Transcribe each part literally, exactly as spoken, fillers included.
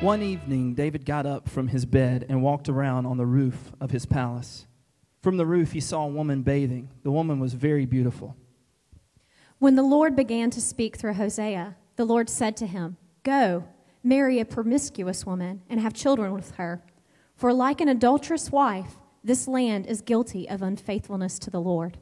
One evening, David got up from his bed and walked around on the roof of his palace. From the roof, he saw a woman bathing. The woman was very beautiful. When the Lord began to speak through Hosea, the Lord said to him, "Go, marry a promiscuous woman and have children with her. For like an adulterous wife, this land is guilty of unfaithfulness to the Lord."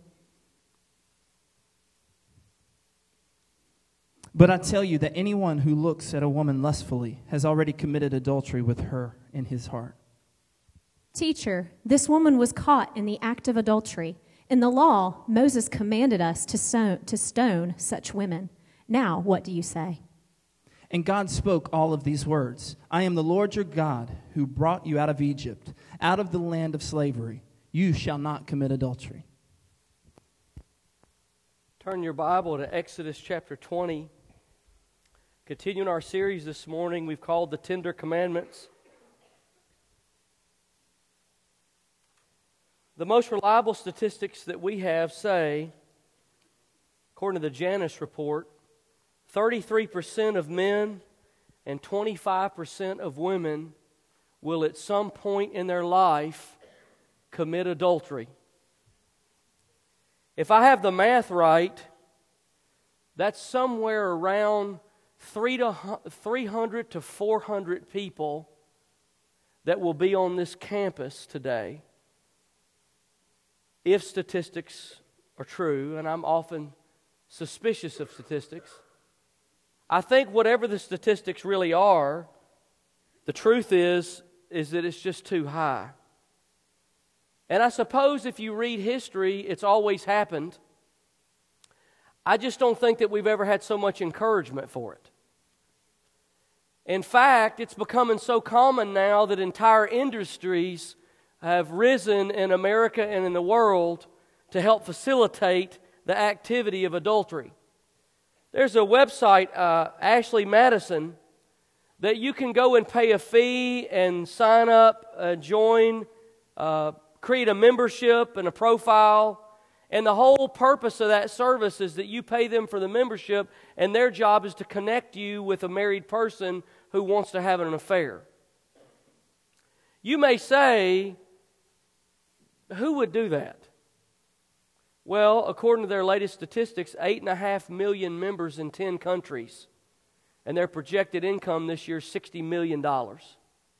But I tell you that anyone who looks at a woman lustfully has already committed adultery with her in his heart. Teacher, this woman was caught in the act of adultery. In the law, Moses commanded us to stone, to stone such women. Now, what do you say? And God spoke all of these words. I am the Lord your God who brought you out of Egypt, out of the land of slavery. You shall not commit adultery. Turn your Bible to Exodus chapter twenty. Continuing our series this morning, we've called the Tender Commandments. The most reliable statistics that we have say, according to the Janus report, thirty-three percent of men and twenty-five percent of women will at some point in their life commit adultery. If I have the math right, that's somewhere around three hundred to four hundred people that will be on this campus today. If statistics are true, and I'm often suspicious of statistics, I think whatever the statistics really are, the truth is, is that it's just too high. And I suppose if you read history, it's always happened. I just don't think that we've ever had so much encouragement for it. In fact, it's becoming so common now that entire industries have risen in America and in the world to help facilitate the activity of adultery. There's a website, uh, Ashley Madison, that you can go and pay a fee and sign up, uh, join, uh, create a membership and a profile. And the whole purpose of that service is that you pay them for the membership, and their job is to connect you with a married person who wants to have an affair. You may say, who would do that? Well, according to their latest statistics, eight and a half million members in ten countries, and their projected income this year is sixty million dollars.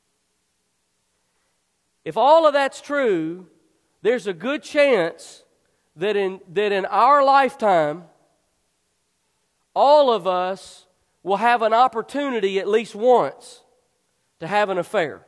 If all of that's true, there's a good chance that in that in our lifetime, all of us will have an opportunity at least once to have an affair.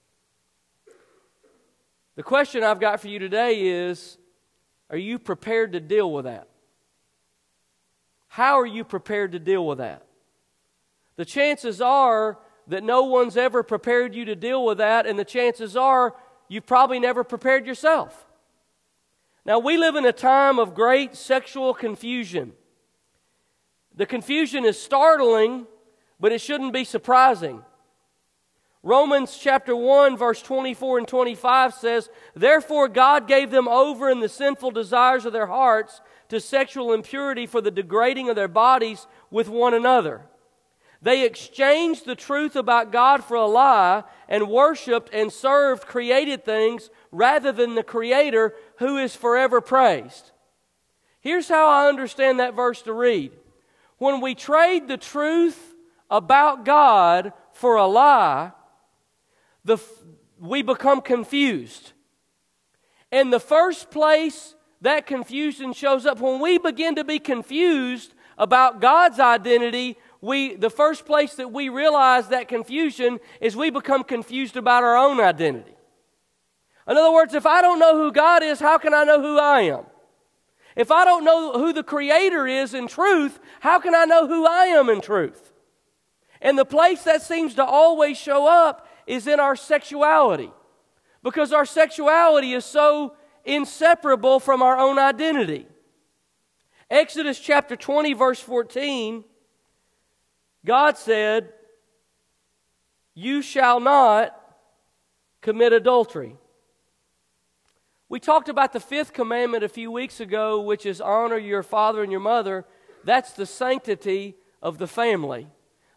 The question I've got for you today is, are you prepared to deal with that? How are you prepared to deal with that? The chances are that no one's ever prepared you to deal with that, and the chances are you've probably never prepared yourself. Now, we live in a time of great sexual confusion. The confusion is startling, but it shouldn't be surprising. Romans chapter one, verse twenty-four and twenty-five says, "Therefore God gave them over in the sinful desires of their hearts to sexual impurity for the degrading of their bodies with one another. They exchanged the truth about God for a lie and worshiped and served created things rather than the Creator, who is forever praised." Here's how I understand that verse to read. When we trade the truth about God for a lie, the, we become confused. And the first place that confusion shows up, when we begin to be confused about God's identity, we the first place that we realize that confusion is we become confused about our own identity. In other words, if I don't know who God is, how can I know who I am? If I don't know who the Creator is in truth, how can I know who I am in truth? And the place that seems to always show up is in our sexuality, because our sexuality is so inseparable from our own identity. Exodus chapter twenty, verse fourteen, God said, "You shall not commit adultery." We talked about the fifth commandment a few weeks ago, which is honor your father and your mother. That's the sanctity of the family.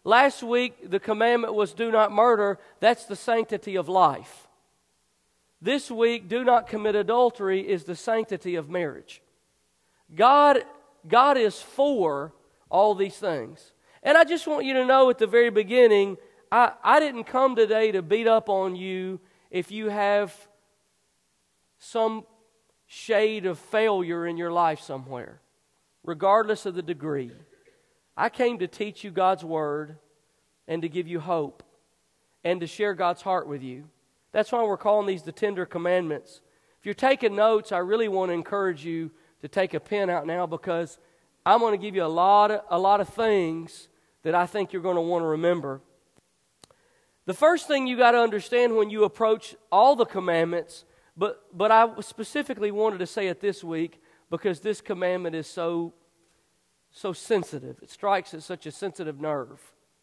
Last week, the commandment was do not murder. That's the sanctity of life. This week, do not commit adultery is the sanctity of marriage. God, God is for all these things. And I just want you to know at the very beginning, I, I didn't come today to beat up on you if you have some shade of failure in your life somewhere, regardless of the degree. I came to teach you God's Word and to give you hope and to share God's heart with you. That's why we're calling these the Tender Commandments. If you're taking notes, I really want to encourage you to take a pen out now, because I'm going to give you a lot of, a lot of things that I think you're going to want to remember. The first thing you got to understand when you approach all the commandments, but, but I specifically wanted to say it this week because this commandment is so so sensitive. It strikes at such a sensitive nerve.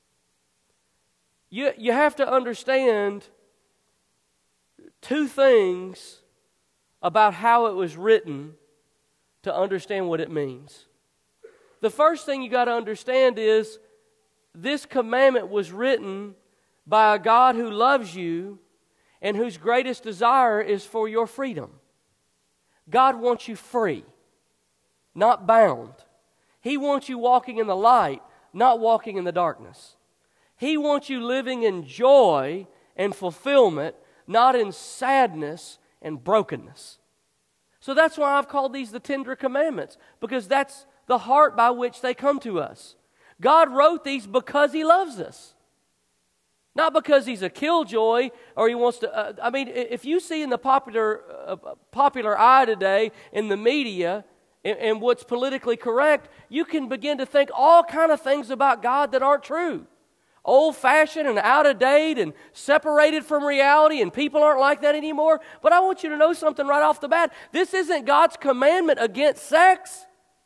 You, you have to understand two things about how it was written to understand what it means. The first thing you got to understand is this commandment was written by a God who loves you and whose greatest desire is for your freedom. God wants you free, not bound. He wants you walking in the light, not walking in the darkness. He wants you living in joy and fulfillment, not in sadness and brokenness. So that's why I've called these the Tender Commandments, because that's the heart by which they come to us. God wrote these because He loves us. Not because He's a killjoy or He wants to... Uh, I mean, if you see in the popular, uh, popular eye today in the media... and what's politically correct, you can begin to think all kind of things about God that aren't true. Old-fashioned and out of date and separated from reality, and people aren't like that anymore. But I want you to know something right off the bat. This isn't God's commandment against sex.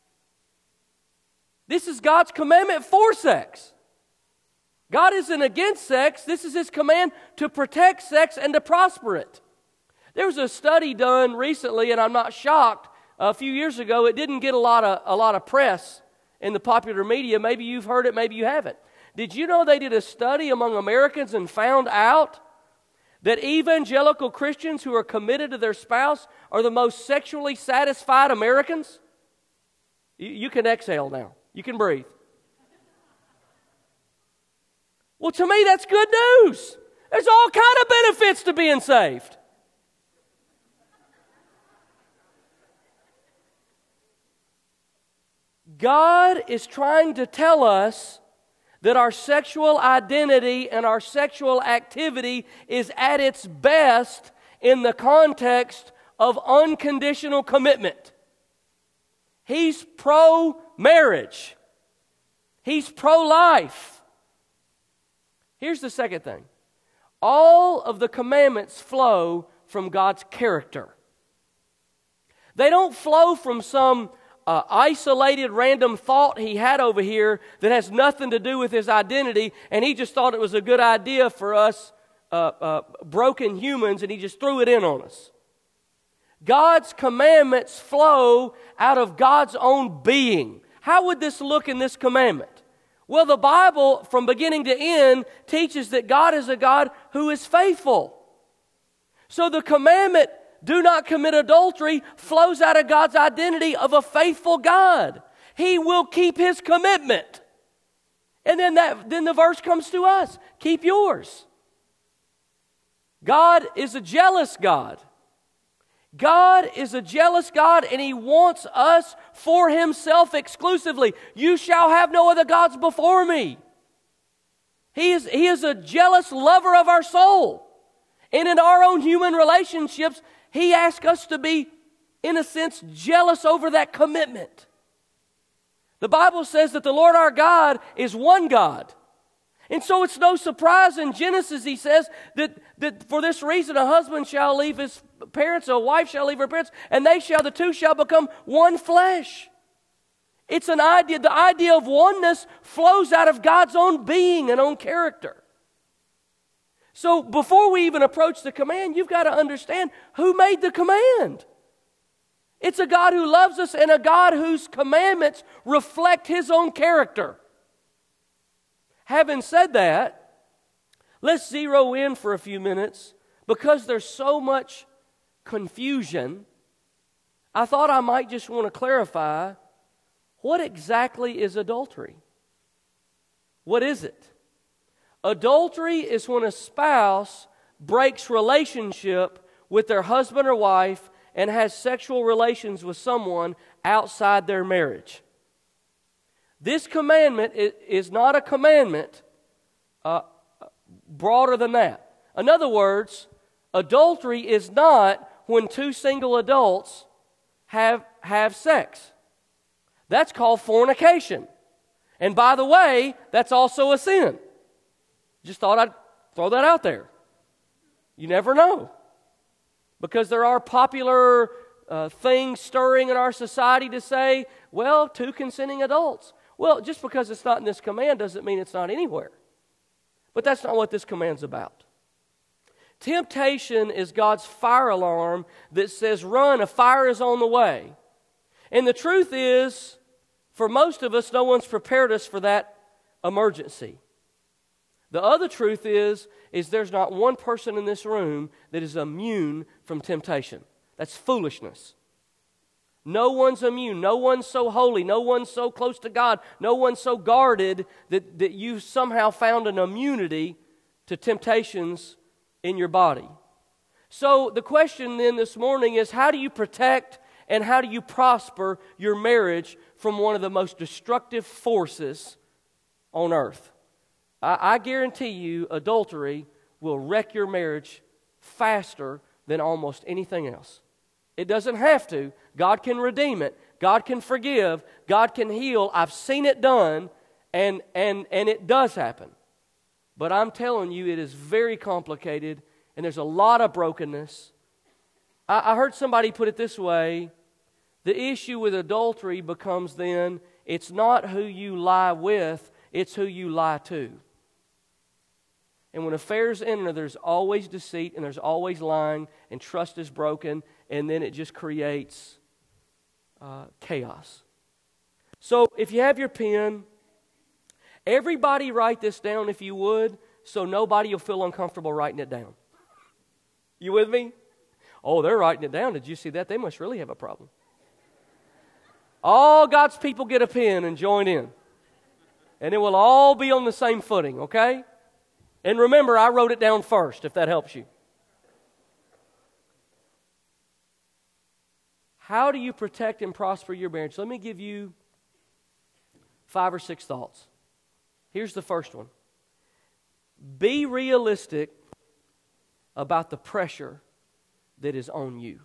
This is God's commandment for sex. God isn't against sex. This is His command to protect sex and to prosper it. There was a study done recently, and I'm not shocked. A few years ago, it didn't get a lot of a lot of press in the popular media. Maybe you've heard it, maybe you haven't. Did you know they did a study among Americans and found out that evangelical Christians who are committed to their spouse are the most sexually satisfied Americans? You, you can exhale now. You can breathe. Well, to me, that's good news. There's all kind of benefits to being saved. God is trying to tell us that our sexual identity and our sexual activity is at its best in the context of unconditional commitment. He's pro-marriage. He's pro-life. Here's the second thing. All of the commandments flow from God's character. They don't flow from some Uh, isolated random thought he had over here that has nothing to do with his identity, and he just thought it was a good idea for us uh, uh, broken humans, and he just threw it in on us. God's commandments flow out of God's own being. How would this look in this commandment? Well, the Bible, from beginning to end, teaches that God is a God who is faithful. So the commandment, do not commit adultery, flows out of God's identity of a faithful God. He will keep His commitment. And then that then the verse comes to us. Keep yours. God is a jealous God. God is a jealous God, and He wants us for Himself exclusively. You shall have no other gods before me. He is, he is a jealous lover of our soul. And in our own human relationships, He asks us to be, in a sense, jealous over that commitment. The Bible says that the Lord our God is one God. And so it's no surprise in Genesis, He says, that, that for this reason a husband shall leave his parents, a wife shall leave her parents, and they shall, the two shall become one flesh. It's an idea, the idea of oneness flows out of God's own being and own character. So before we even approach the command, you've got to understand who made the command. It's a God who loves us and a God whose commandments reflect His own character. Having said that, let's zero in for a few minutes. Because there's so much confusion, I thought I might just want to clarify, what exactly is adultery? What is it? Adultery is when a spouse breaks relationship with their husband or wife and has sexual relations with someone outside their marriage. This commandment is not a commandment uh, broader than that. In other words, adultery is not when two single adults have, have sex. That's called fornication. And by the way, that's also a sin. Just thought I'd throw that out there. You never know. Because there are popular uh, things stirring in our society to say, well, two consenting adults. Well, just because it's not in this command doesn't mean it's not anywhere. But that's not what this command's about. Temptation is God's fire alarm that says, run, a fire is on the way. And the truth is, for most of us, no one's prepared us for that emergency. The other truth is, is there's not one person in this room that is immune from temptation. That's foolishness. No one's immune. No one's so holy. No one's so close to God. No one's so guarded that, that you've somehow found an immunity to temptations in your body. So the question then this morning is, how do you protect and how do you prosper your marriage from one of the most destructive forces on earth? I, I guarantee you adultery will wreck your marriage faster than almost anything else. It doesn't have to. God can redeem it. God can forgive. God can heal. I've seen it done, and, and, and it does happen. But I'm telling you, it is very complicated, and there's a lot of brokenness. I, I heard somebody put it this way. The issue with adultery becomes then, it's not who you lie with, it's who you lie to. And when affairs enter, there's always deceit, and there's always lying, and trust is broken, and then it just creates uh, chaos. So if you have your pen, everybody write this down if you would, so nobody will feel uncomfortable writing it down. You with me? Oh, they're writing it down. Did you see that? They must really have a problem. All God's people get a pen and join in. And it will all be on the same footing, okay? And remember, I wrote it down first, if that helps you. How do you protect and prosper your marriage? Let me give you five or six thoughts. Here's the first one. Be realistic about the pressure that is on you.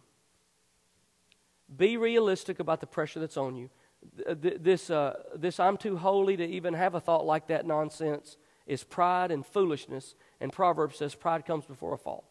Be realistic about the pressure that's on you. This, uh, this I'm too holy to even have a thought like that nonsense is pride and foolishness. And Proverbs says pride comes before a fall.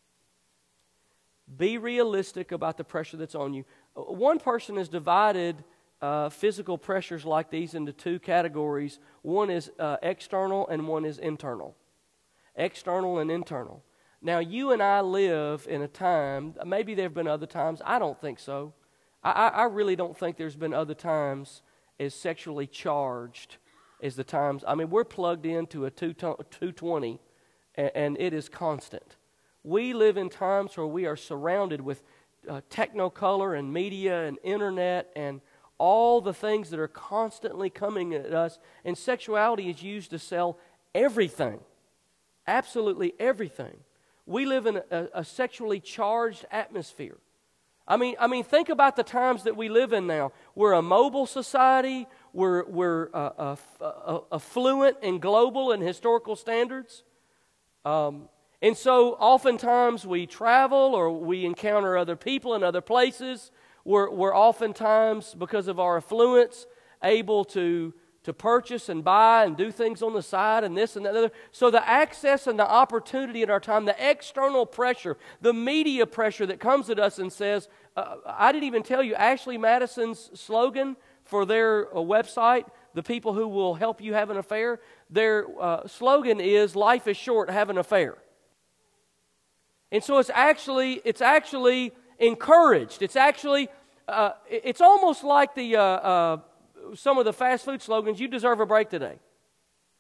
Be realistic about the pressure that's on you. One person has divided uh, physical pressures like these into two categories. One is uh, external and one is internal. External and internal. Now, you and I live in a time, maybe there have been other times, I don't think so. I, I really don't think there's been other times as sexually charged as the times. I mean, we're plugged into a two twenty, and, and it is constant. We live in times where we are surrounded with uh, technicolor and media and internet and all the things that are constantly coming at us. And sexuality is used to sell everything, absolutely everything. We live in a, a sexually charged atmosphere. I mean, I mean, think about the times that we live in now. We're a mobile society. We're we're uh, uh, uh, affluent and global in historical standards, um, and so oftentimes we travel or we encounter other people in other places. We're we're oftentimes, because of our affluence, able to to purchase and buy and do things on the side and this and that. Other. So the access and the opportunity in our time, the external pressure, the media pressure that comes at us and says, uh, I didn't even tell you, Ashley Madison's slogan for their uh, website, the people who will help you have an affair, their uh, slogan is, life is short, have an affair. And so it's actually, it's actually encouraged. It's actually, uh, it's almost like the... Uh, uh, some of the fast food slogans, you deserve a break today.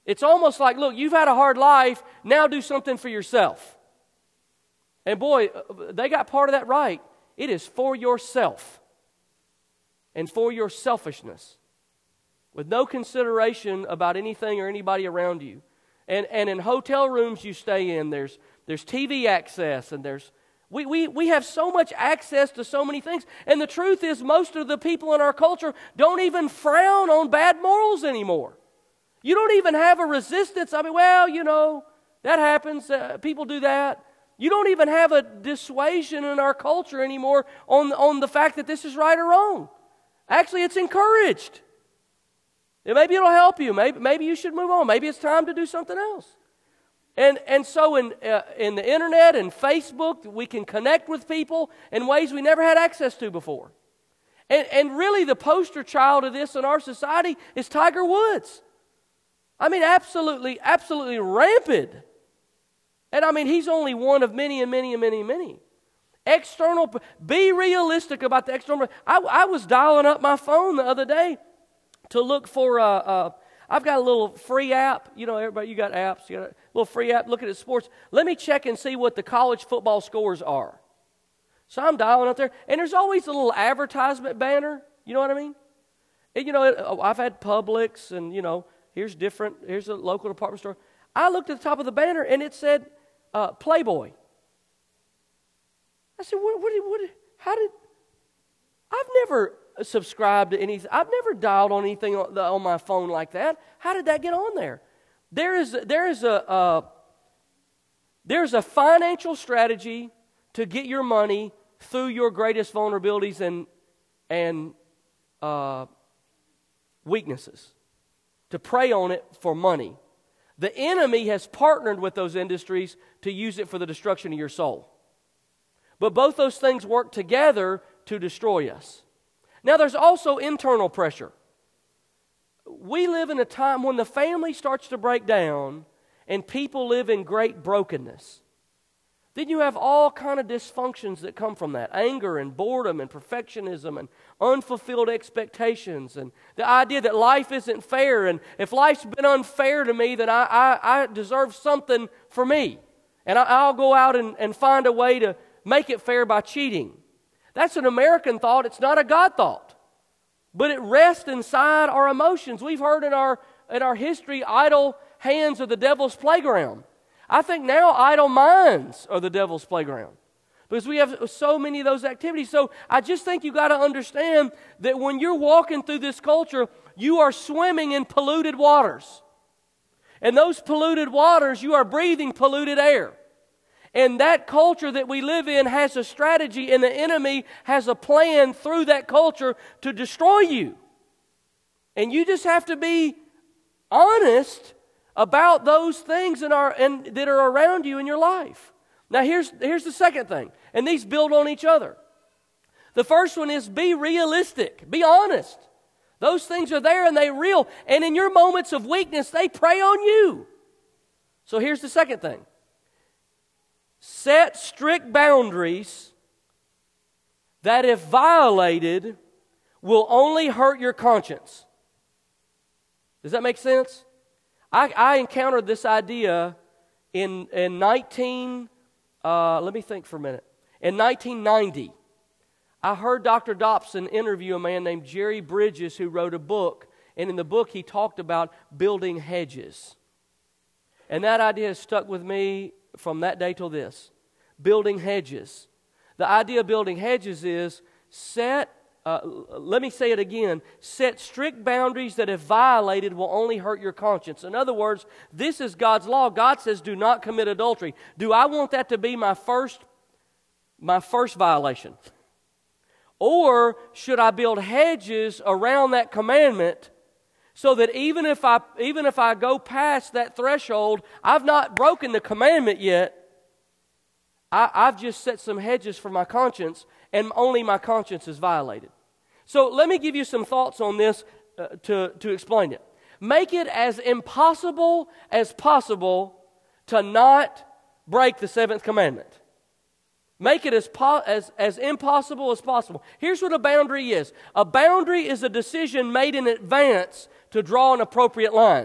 It's almost like, look, you've had a hard life, now do something for yourself. And boy, they got part of that right. It is for yourself and for your selfishness, with no consideration about anything or anybody around you. And and in hotel rooms you stay in, there's there's T V access, and there's we, we, we have so much access to so many things. And the truth is, most of the people in our culture don't even frown on bad morals anymore. You don't even have a resistance. I mean, well, you know, that happens. Uh, people do that. You don't even have a dissuasion in our culture anymore on, on the fact that this is right or wrong. Actually, it's encouraged. And maybe it'll help you. Maybe, maybe you should move on. Maybe it's time to do something else. And and so in uh, in the internet and Facebook, we can connect with people in ways we never had access to before. And and really the poster child of this in our society is Tiger Woods. I mean, absolutely, absolutely rampant. And I mean, he's only one of many and many and many and many. External, be realistic about the external. I, I was dialing up my phone the other day to look for, uh, uh, I've got a little free app. You know, everybody, you got apps. You got a little free app looking at sports. Let me check and see what the college football scores are. So I'm dialing up there, and there's always a little advertisement banner. You know what I mean? And, you know, I've had Publix, and, you know, here's different, here's a local department store. I looked at the top of the banner, and it said uh, Playboy. I said, what, what, what, how did, I've never subscribed to anything. I've never dialed on anything on, the, on my phone like that. How did that get on there? There is, there is a, uh, there's a financial strategy to get your money through your greatest vulnerabilities and, and uh, weaknesses, to prey on it for money. The enemy has partnered with those industries to use it for the destruction of your soul. But both those things work together to destroy us. Now, there's also internal pressure. We live in a time when the family starts to break down and people live in great brokenness. Then you have all kind of dysfunctions that come from that. Anger and boredom and perfectionism and unfulfilled expectations, and the idea that life isn't fair, and if life's been unfair to me, then I, I, I deserve something for me. And I, I'll go out and, and find a way to make it fair by cheating. That's an American thought. It's not a God thought. But it rests inside our emotions. We've heard in our, in our history, idle hands are the devil's playground. I think now idle minds are the devil's playground, because we have so many of those activities. So I just think you got to understand that when you're walking through this culture, you are swimming in polluted waters. And those polluted waters, you are breathing polluted air. And that culture that we live in has a strategy, and the enemy has a plan through that culture to destroy you. And you just have to be honest about those things in our, and, that are around you in your life. Now here's, here's the second thing, and these build on each other. The first one is be realistic, be honest. Those things are there and they're real, and in your moments of weakness, they prey on you. So here's the second thing. Set strict boundaries that, if violated, will only hurt your conscience. Does that make sense? I, I encountered this idea in, in nineteen, uh, let me think for a minute. In nineteen ninety, I heard Doctor Dobson interview a man named Jerry Bridges, who wrote a book. And in the book, he talked about building hedges. And that idea has stuck with me from that day till this. Building hedges. The idea of building hedges is set, uh, let me say it again, set strict boundaries that, if violated, will only hurt your conscience. In other words, this is God's law. God says, do not commit adultery. Do I want that to be my first, my first violation? Or should I build hedges around that commandment so that even if I even if I go past that threshold, I've not broken the commandment yet, I, I've just set some hedges for my conscience, and only my conscience is violated. So let me give you some thoughts on this uh, to, to explain it. Make it as impossible as possible to not break the seventh commandment. Make it as, po- as, as impossible as possible. Here's what a boundary is. A boundary is a decision made in advance to draw an appropriate line.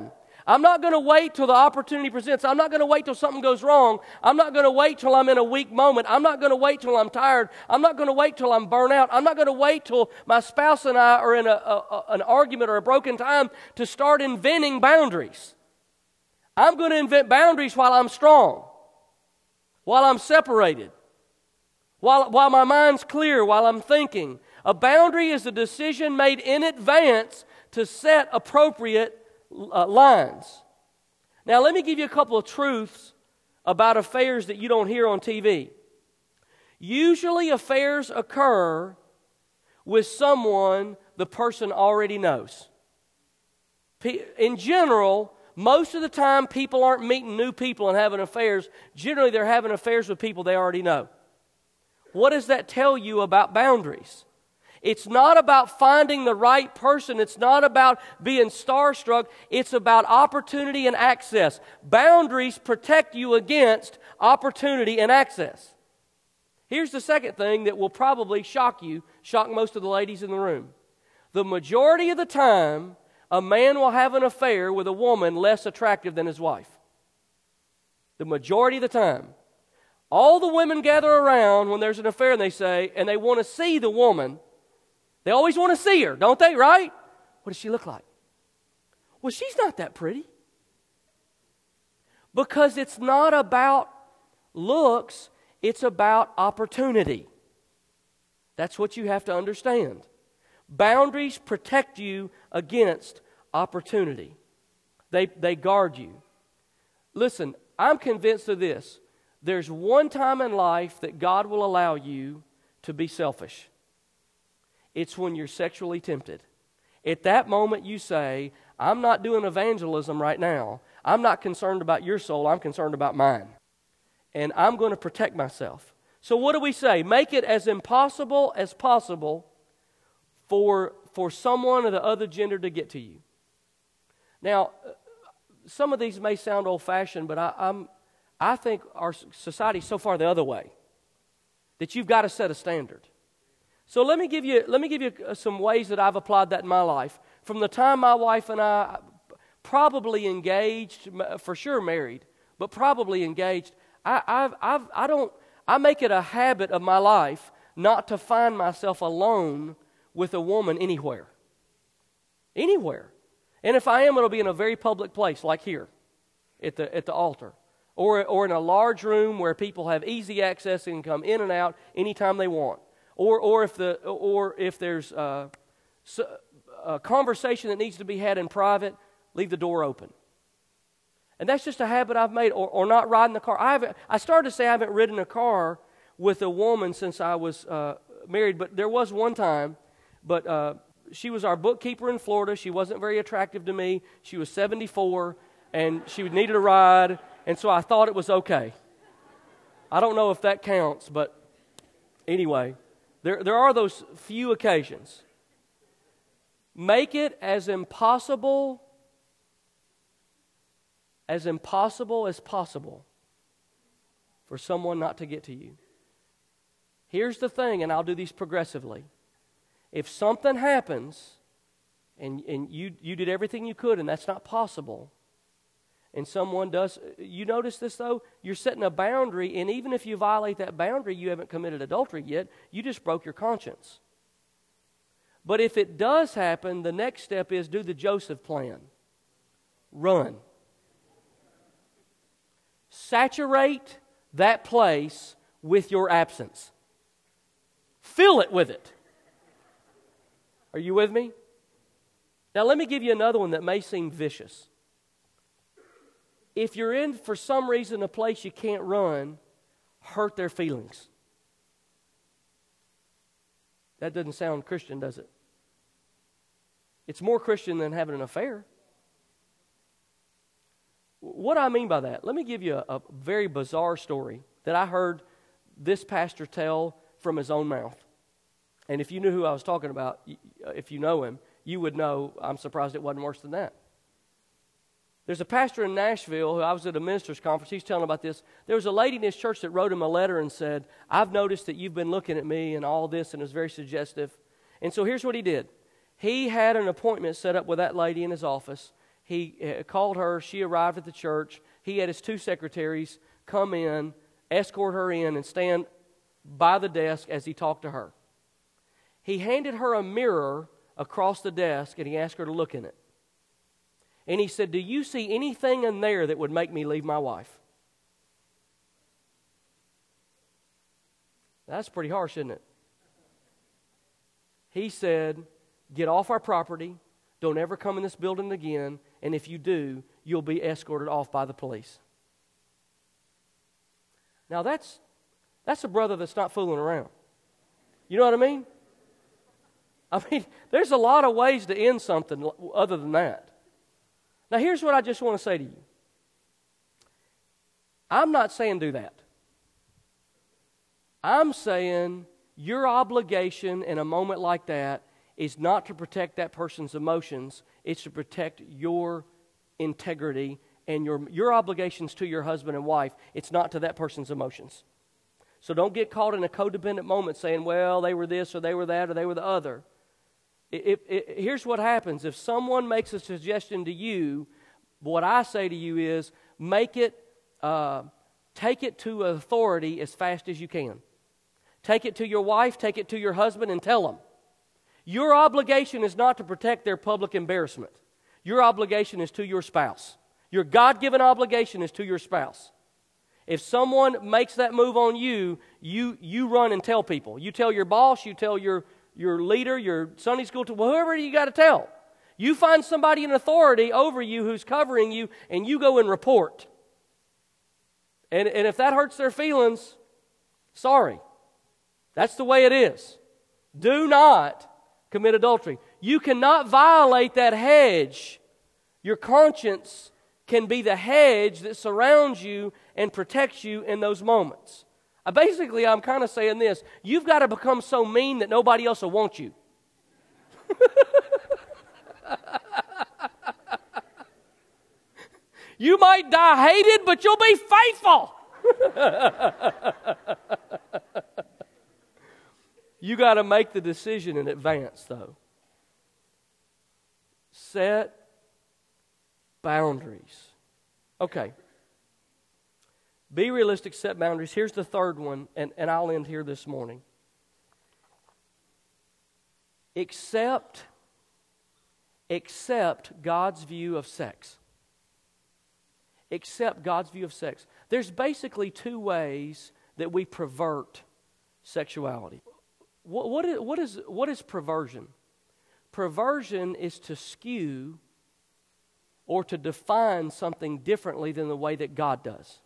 I'm not going to wait till the opportunity presents. I'm not going to wait till something goes wrong. I'm not going to wait till I'm in a weak moment. I'm not going to wait till I'm tired. I'm not going to wait till I'm burnt out. I'm not going to wait till my spouse and I are in a, a, a, an argument or a broken time to start inventing boundaries. I'm going to invent boundaries while I'm strong, while I'm separated, while, while my mind's clear, while I'm thinking. A boundary is a decision made in advance to set appropriate uh, lines. Now, let me give you a couple of truths about affairs that you don't hear on T V. Usually, affairs occur with someone the person already knows. In general, most of the time, people aren't meeting new people and having affairs. Generally, they're having affairs with people they already know. What does that tell you about boundaries? It's not about finding the right person. It's not about being starstruck. It's about opportunity and access. Boundaries protect you against opportunity and access. Here's the second thing that will probably shock you, shock most of the ladies in the room. The majority of the time, a man will have an affair with a woman less attractive than his wife. The majority of the time. All the women gather around when there's an affair and they say, and they want to see the woman. They always want to see her, don't they, right? What does she look like? Well, she's not that pretty. Because it's not about looks, it's about opportunity. That's what you have to understand. Boundaries protect you against opportunity. They, they guard you. Listen, I'm convinced of this. There's one time in life that God will allow you to be selfish. It's when you're sexually tempted. At that moment you say, I'm not doing evangelism right now. I'm not concerned about your soul. I'm concerned about mine. And I'm going to protect myself. So what do we say? Make it as impossible as possible for, for someone of the other gender to get to you. Now, some of these may sound old-fashioned, but I, I'm, I think our society's so far the other way that you've got to set a standard. So let me give you let me give you some ways that I've applied that in my life. From the time my wife and I, probably engaged, for sure married, but probably engaged, I I've, I've, I don't I make it a habit of my life not to find myself alone with a woman anywhere. Anywhere. And if I am, it'll be in a very public place, like here, at the at the altar, or or in a large room where people have easy access and can come in and out anytime they want. Or, or if the, or if there's a, a conversation that needs to be had in private, leave the door open. And that's just a habit I've made. Or, or not riding the car. I haven't. I started to say I haven't ridden a car with a woman since I was uh, married, but there was one time. But uh, she was our bookkeeper in Florida. She wasn't very attractive to me. She was seventy-four, and she needed a ride, and so I thought it was okay. I don't know if that counts, but anyway. There, there are those few occasions. Make it as impossible, as impossible as possible for someone not to get to you. Here's the thing, and I'll do these progressively. If something happens, and, and you, you did everything you could, and that's not possible, and someone does, you notice this though? You're setting a boundary, and even if you violate that boundary, you haven't committed adultery yet. You just broke your conscience. But if it does happen, the next step is do the Joseph plan. Run. Saturate that place with your absence. Fill it with it. Are you with me? Now let me give you another one that may seem vicious. If you're in, for some reason, a place you can't run, hurt their feelings. That doesn't sound Christian, does it? It's more Christian than having an affair. What do I mean by that? Let me give you a, a very bizarre story that I heard this pastor tell from his own mouth. And if you knew who I was talking about, if you know him, you would know I'm surprised it wasn't worse than that. There's a pastor in Nashville who I was at a minister's conference. He's telling about this. There was a lady in his church that wrote him a letter and said, I've noticed that you've been looking at me and all this, and it was very suggestive. And so here's what he did. He had an appointment set up with that lady in his office. He uh, called her. She arrived at the church. He had his two secretaries come in, escort her in, and stand by the desk as he talked to her. He handed her a mirror across the desk, and he asked her to look in it. And he said, "Do you see anything in there that would make me leave my wife?" That's pretty harsh, isn't it? He said, "Get off our property. Don't ever come in this building again. And if you do, you'll be escorted off by the police." Now that's that's a brother that's not fooling around. You know what I mean? I mean, there's a lot of ways to end something other than that. Now here's what I just want to say to you. I'm not saying do that. I'm saying your obligation in a moment like that is not to protect that person's emotions. It's to protect your integrity and your, your obligations to your husband and wife. It's not to that person's emotions. So don't get caught in a codependent moment saying, well, they were this or they were that or they were the other. If, if, here's what happens. If someone makes a suggestion to you, what I say to you is make it, uh, take it to authority as fast as you can. Take it to your wife, take it to your husband, and tell them. Your obligation is not to protect their public embarrassment. Your obligation is to your spouse. Your God-given obligation is to your spouse. If someone makes that move on you, you, you run and tell people. You tell your boss, you tell your, your leader, your Sunday school, to whoever you got to tell. You find somebody in authority over you who's covering you, and you go and report. And, and if that hurts their feelings, sorry. That's the way it is. Do not commit adultery. You cannot violate that hedge. Your conscience can be the hedge that surrounds you and protects you in those moments. Uh, basically, I'm kind of saying this. You've got to become so mean that nobody else will want you. You might die hated, but you'll be faithful. You got to make the decision in advance, though. Set boundaries. Okay. Be realistic, set boundaries. Here's the third one, and, and I'll end here this morning. Accept, accept God's view of sex. Accept God's view of sex. There's basically two ways that we pervert sexuality. What, what, is, what, is, what is perversion? Perversion is to skew or to define something differently than the way that God does.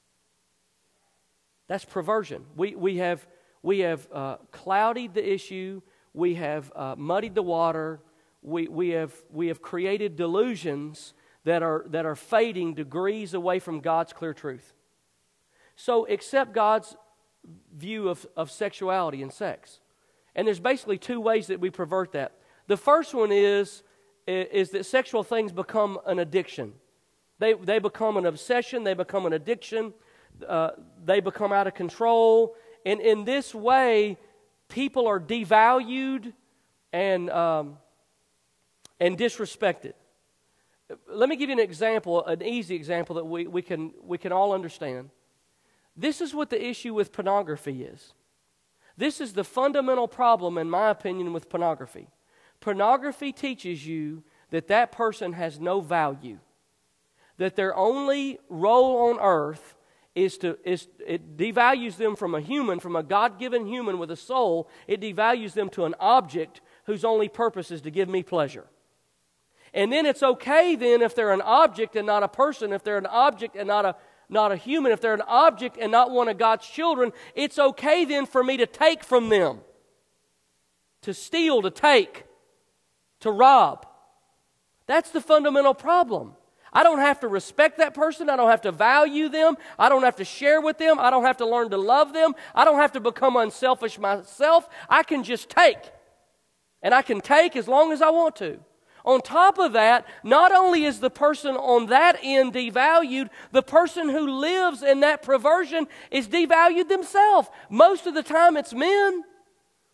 That's perversion. We, we have, we have uh, clouded the issue. We have uh, muddied the water. We, we, have, we have created delusions that are, that are fading degrees away from God's clear truth. So accept God's view of, of sexuality and sex. And there's basically two ways that we pervert that. The first one is, is that sexual things become an addiction. They, they become an obsession. They become an addiction. Uh, they become out of control. And in this way, people are devalued and, um, and disrespected. Let me give you an example, an easy example that we, we, can, we can all understand. This is what the issue with pornography is. This is the fundamental problem, in my opinion, with pornography. Pornography teaches you that that person has no value, that their only role on earth is to, is, it devalues them from a human, from a God-given human with a soul. It devalues them to an object whose only purpose is to give me pleasure. And then it's okay then if they're an object and not a person, if they're an object and not a not a human, if they're an object and not one of God's children, it's okay then for me to take from them, to steal, to take, to rob. That's the fundamental problem. I don't have to respect that person. I don't have to value them. I don't have to share with them. I don't have to learn to love them. I don't have to become unselfish myself. I can just take. And I can take as long as I want to. On top of that, not only is the person on that end devalued, the person who lives in that perversion is devalued themselves. Most of the time it's men.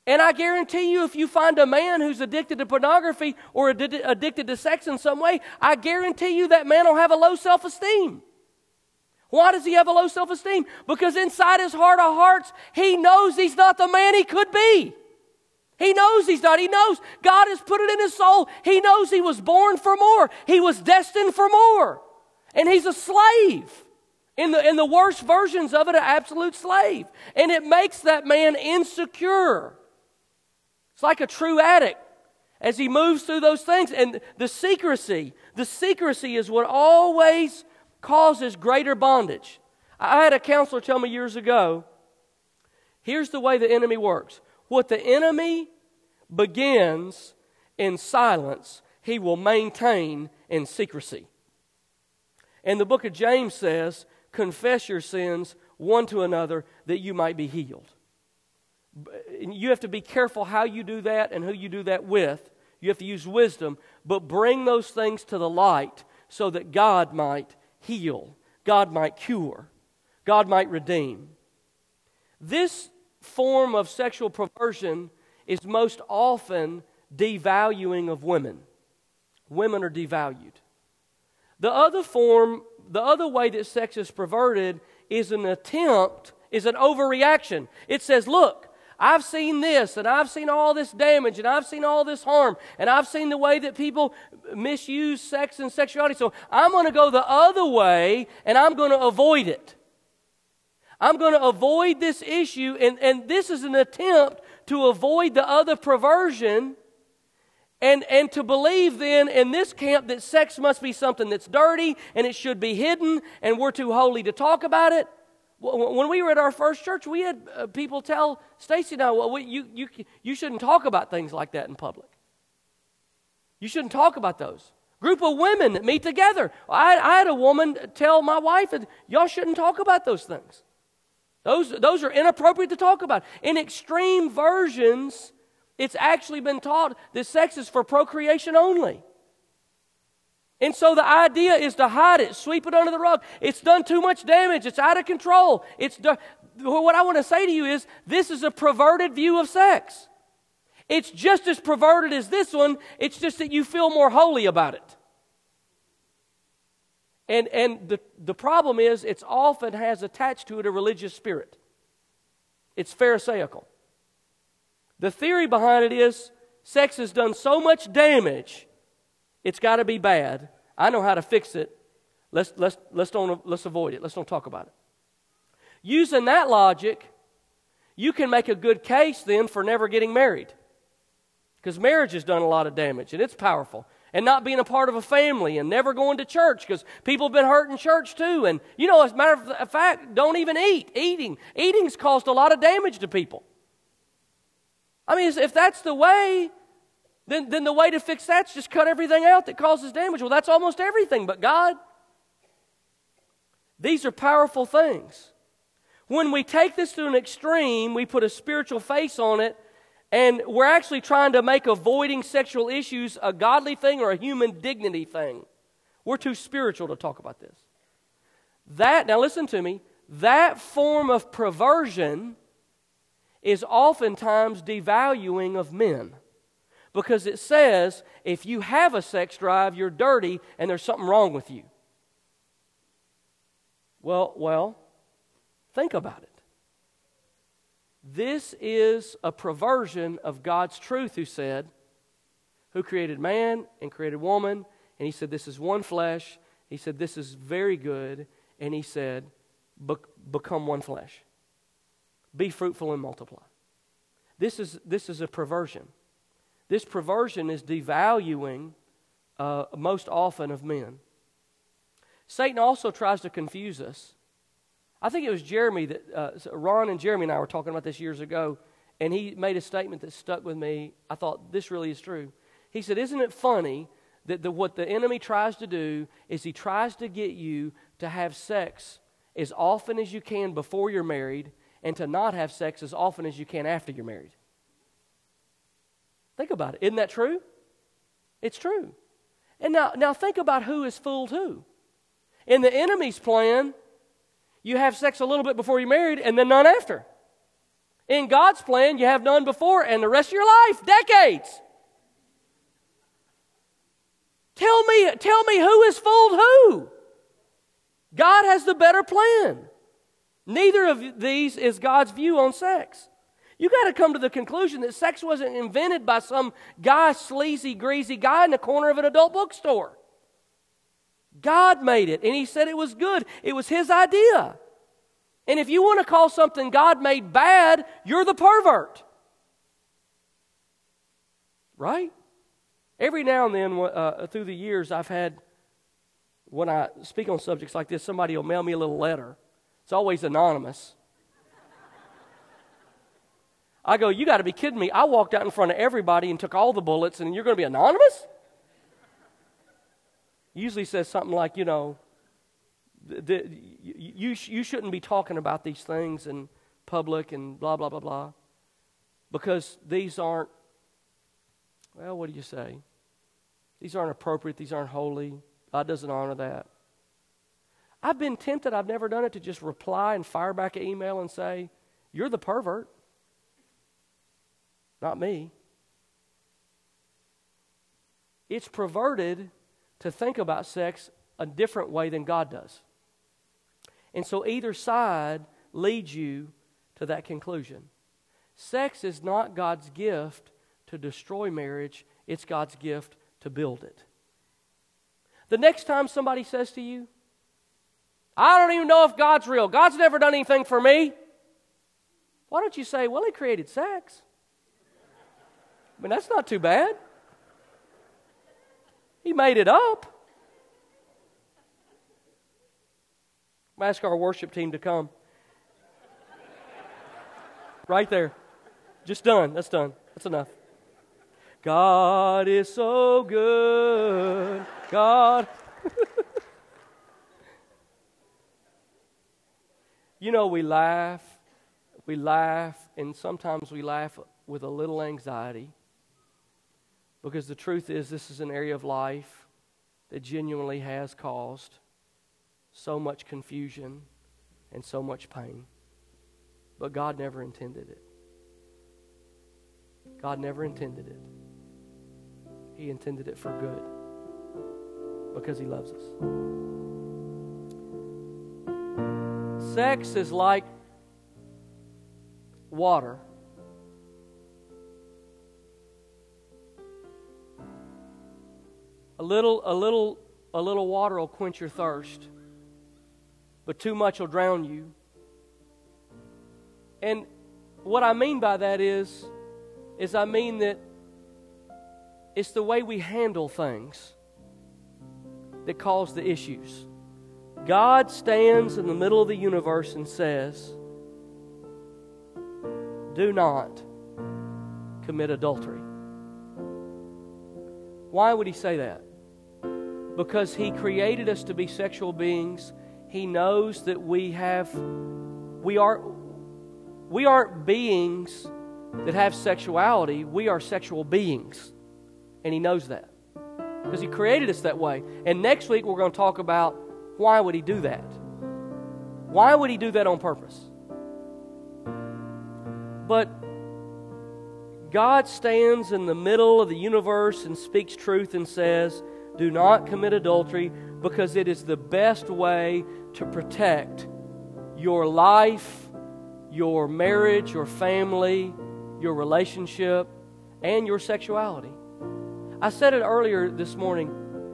And I guarantee you, if you find a man who's addicted to pornography or addicted, addicted to sex in some way, I guarantee you that man will have a low self-esteem. Why does he have a low self-esteem? Because inside his heart of hearts, he knows he's not the man he could be. He knows he's not. He knows God has put it in his soul. He knows he was born for more. He was destined for more. And he's a slave. In the, in the worst versions of it, an absolute slave. And it makes that man insecure. It's like a true addict as he moves through those things. And the secrecy, the secrecy is what always causes greater bondage. I had a counselor tell me years ago, here's the way the enemy works. What the enemy begins in silence, he will maintain in secrecy. And the book of James says, confess your sins one to another that you might be healed. You have to be careful how you do that and who you do that with. You have to use wisdom, but bring those things to the light so that God might heal, God might cure, God might redeem. This form of sexual perversion is most often devaluing of women. Women are devalued. The other form, the other way that sex is perverted is an attempt, is an overreaction. It says, look, I've seen this, and I've seen all this damage, and I've seen all this harm, and I've seen the way that people misuse sex and sexuality, so I'm going to go the other way, and I'm going to avoid it. I'm going to avoid this issue, and, and this is an attempt to avoid the other perversion, and, and to believe then in this camp that sex must be something that's dirty, and it should be hidden, and we're too holy to talk about it. When we were at our first church, we had uh, people tell Stacy and I, well, we, you, you, you shouldn't talk about things like that in public. You shouldn't talk about those. Group of women that meet together. I, I had a woman tell my wife, y'all shouldn't talk about those things. Those, those are inappropriate to talk about. In extreme versions, it's actually been taught that sex is for procreation only. And so the idea is to hide it, sweep it under the rug. It's done too much damage. It's out of control. It's done. What I want to say to you is this is a perverted view of sex. It's just as perverted as this one. It's just that you feel more holy about it. And, and the, the problem is it often has attached to it a religious spirit. It's Pharisaical. The theory behind it is sex has done so much damage, it's got to be bad. I know how to fix it. Let's, let's, let's, don't, let's avoid it. Let's don't talk about it. Using that logic, you can make a good case then for never getting married. Because marriage has done a lot of damage, and it's powerful. And not being a part of a family and never going to church because people have been hurt in church too. And, you know, as a matter of fact, don't even eat. Eating. Eating's caused a lot of damage to people. I mean, if that's the way, then, then the way to fix that is just cut everything out that causes damage. Well, that's almost everything but God. These are powerful things. When we take this to an extreme, we put a spiritual face on it, and we're actually trying to make avoiding sexual issues a godly thing or a human dignity thing. We're too spiritual to talk about this. That, now listen to me, that form of perversion is oftentimes devaluing of men. Because it says, if you have a sex drive, you're dirty and there's something wrong with you. Well, well, think about it. This is a perversion of God's truth, who said, who created man and created woman, and he said, this is one flesh. He said, this is very good, and he said, become one flesh. Be fruitful and multiply. This is, this is a perversion. This perversion is devaluing uh, most often of men. Satan also tries to confuse us. I think it was Jeremy that, uh, Ron and Jeremy and I were talking about this years ago, and he made a statement that stuck with me. I thought, this really is true. He said, isn't it funny that the, what the enemy tries to do is he tries to get you to have sex as often as you can before you're married and to not have sex as often as you can after you're married. Think about it. Isn't that true? It's true. And now, now think about who is fooled who. In the enemy's plan, you have sex a little bit before you're married and then none after. In God's plan, you have none before and the rest of your life, decades. Tell me, tell me who has fooled who? God has the better plan. Neither of these is God's view on sex. You got to come to the conclusion that sex wasn't invented by some guy, sleazy, greasy guy in the corner of an adult bookstore. God made it, and He said it was good. It was His idea. And if you want to call something God made bad, you're the pervert. Right? Every now and then uh, through the years, I've had, when I speak on subjects like this, somebody will mail me a little letter. It's always anonymous. I go, you got to be kidding me. I walked out in front of everybody and took all the bullets, and you're going to be anonymous? Usually says something like, you know, the, the, you, you shouldn't be talking about these things in public and blah, blah, blah, blah. Because these aren't, well, what do you say? These aren't appropriate. These aren't holy. God doesn't honor that. I've been tempted, I've never done it, to just reply and fire back an email and say, you're the pervert, not me. It's perverted to think about sex a different way than God does. And so either side leads you to that conclusion. Sex is not God's gift to destroy marriage, it's God's gift to build it. The next time somebody says to you, I don't even know if God's real. God's never done anything for me. Why don't you say, well, He created sex? I mean, that's not too bad. He made it up. I'm going to ask our worship team to come. Right there. Just done. That's done. That's enough. God is so good. God. You know, we laugh, we laugh, and sometimes we laugh with a little anxiety, because the truth is this is an area of life that genuinely has caused so much confusion and so much pain. But God never intended it. God never intended it. He intended it for good, because He loves us. Sex is like water. A little, a little, a little water will quench your thirst, but too much will drown you. And what I mean by that is, is I mean that it's the way we handle things that cause the issues. God stands in the middle of the universe and says, do not commit adultery. Why would He say that? Because He created us to be sexual beings. He knows that we have, we are, we aren't beings that have sexuality. We are sexual beings. And He knows that, because He created us that way. And next week we're going to talk about, why would He do that? Why would He do that on purpose? But God stands in the middle of the universe and speaks truth and says, do not commit adultery, because it is the best way to protect your life, your marriage, your family, your relationship, and your sexuality. I said it earlier this morning.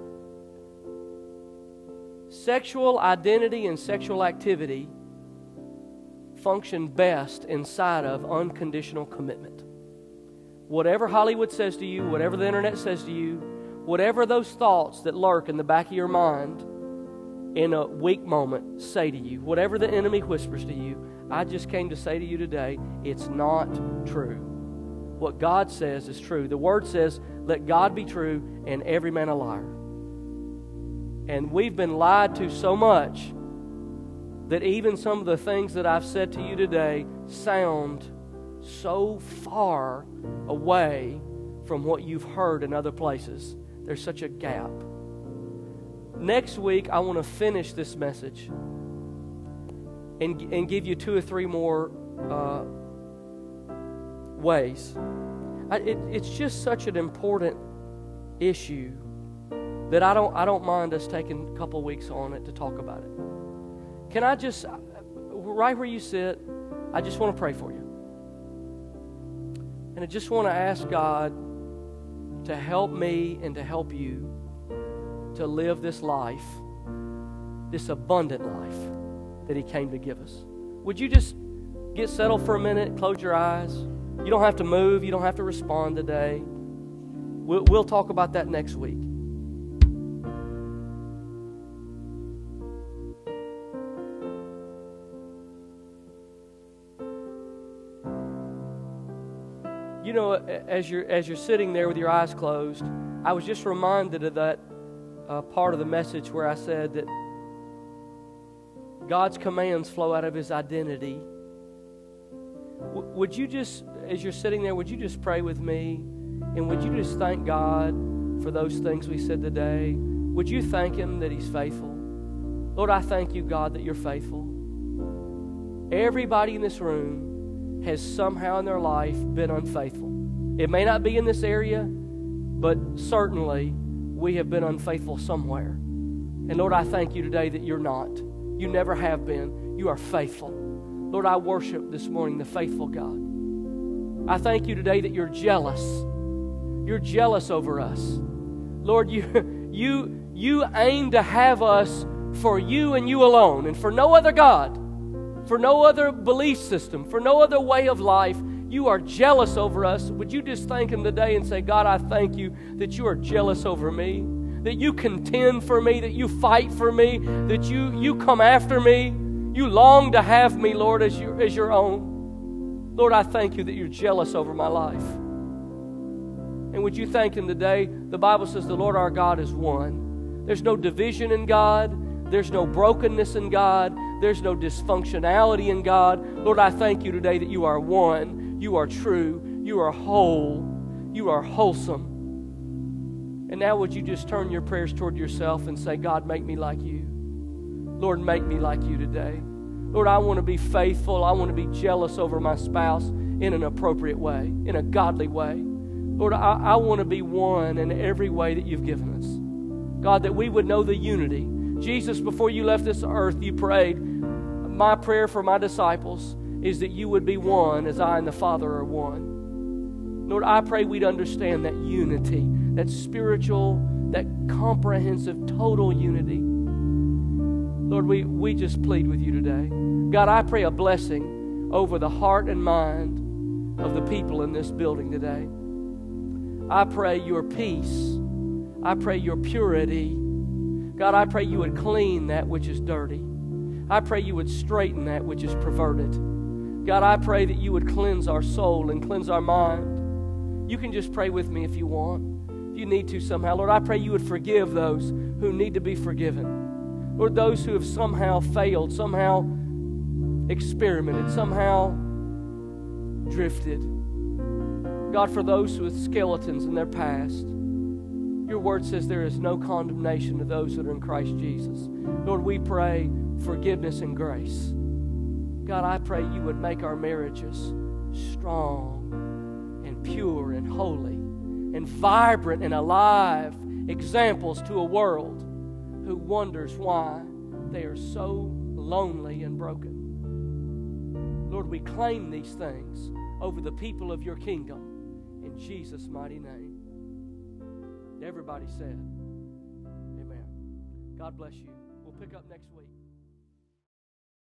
Sexual identity and sexual activity function best inside of unconditional commitment. Whatever Hollywood says to you, whatever the internet says to you, whatever those thoughts that lurk in the back of your mind in a weak moment say to you, whatever the enemy whispers to you, I just came to say to you today, it's not true. What God says is true. The Word says, let God be true and every man a liar. And we've been lied to so much that even some of the things that I've said to you today sound so far away from what you've heard in other places. There's such a gap. Next week, I want to finish this message and, and give you two or three more uh, ways. I, it, it's just such an important issue that I don't I don't mind us taking a couple weeks on it to talk about it. Can I just, right where you sit, I just want to pray for you. And I just want to ask God to help me and to help you to live this life, this abundant life that He came to give us. Would you just get settled for a minute, close your eyes? You don't have to move, you don't have to respond today. We'll, we'll talk about that next week. You know, as you're as you're sitting there with your eyes closed, I was just reminded of that uh, part of the message where I said that God's commands flow out of His identity. W- would you just, as you're sitting there, would you just pray with me? And would you just thank God for those things we said today? Would you thank Him that He's faithful? Lord, I thank you, God, that you're faithful. Everybody in this room has somehow in their life been unfaithful. It may not be in this area, but certainly we have been unfaithful somewhere. And Lord, I thank you today that you're not. You never have been. You are faithful. Lord, I worship this morning the faithful God. I thank you today that you're jealous. You're jealous over us. Lord, you, you, you aim to have us for you and you alone, and for no other God, for no other belief system, for no other way of life. You are jealous over us. Would you just thank Him today and say, God, I thank you that you are jealous over me, that you contend for me, that you fight for me, that you, you come after me. You long to have me, Lord, as, you, as your own. Lord, I thank you that you're jealous over my life. And would you thank Him today? The Bible says the Lord our God is one. There's no division in God. There's no brokenness in God. There's no dysfunctionality in God. Lord, I thank you today that you are one. You are true. You are whole. You are wholesome. And now would you just turn your prayers toward yourself and say, God, make me like you. Lord, make me like you today. Lord, I want to be faithful. I want to be jealous over my spouse in an appropriate way, in a godly way. Lord, I, I want to be one in every way that you've given us. God, that we would know the unity. Jesus, before you left this earth, you prayed, my prayer for my disciples is that you would be one as I and the Father are one. Lord, I pray we'd understand that unity, that spiritual, that comprehensive, total unity. Lord, we, we just plead with you today. God, I pray a blessing over the heart and mind of the people in this building today. I pray your peace. I pray your purity. God, I pray you would clean that which is dirty. I pray you would straighten that which is perverted. God, I pray that you would cleanse our soul and cleanse our mind. You can just pray with me if you want. If you need to somehow. Lord, I pray you would forgive those who need to be forgiven. Lord, those who have somehow failed, somehow experimented, somehow drifted. God, for those with skeletons in their past, your word says there is no condemnation to those that are in Christ Jesus. Lord, we pray forgiveness and grace. God, I pray you would make our marriages strong and pure and holy and vibrant and alive examples to a world who wonders why they are so lonely and broken. Lord, we claim these things over the people of your kingdom in Jesus' mighty name. Everybody said, amen. God bless you. We'll pick up next week.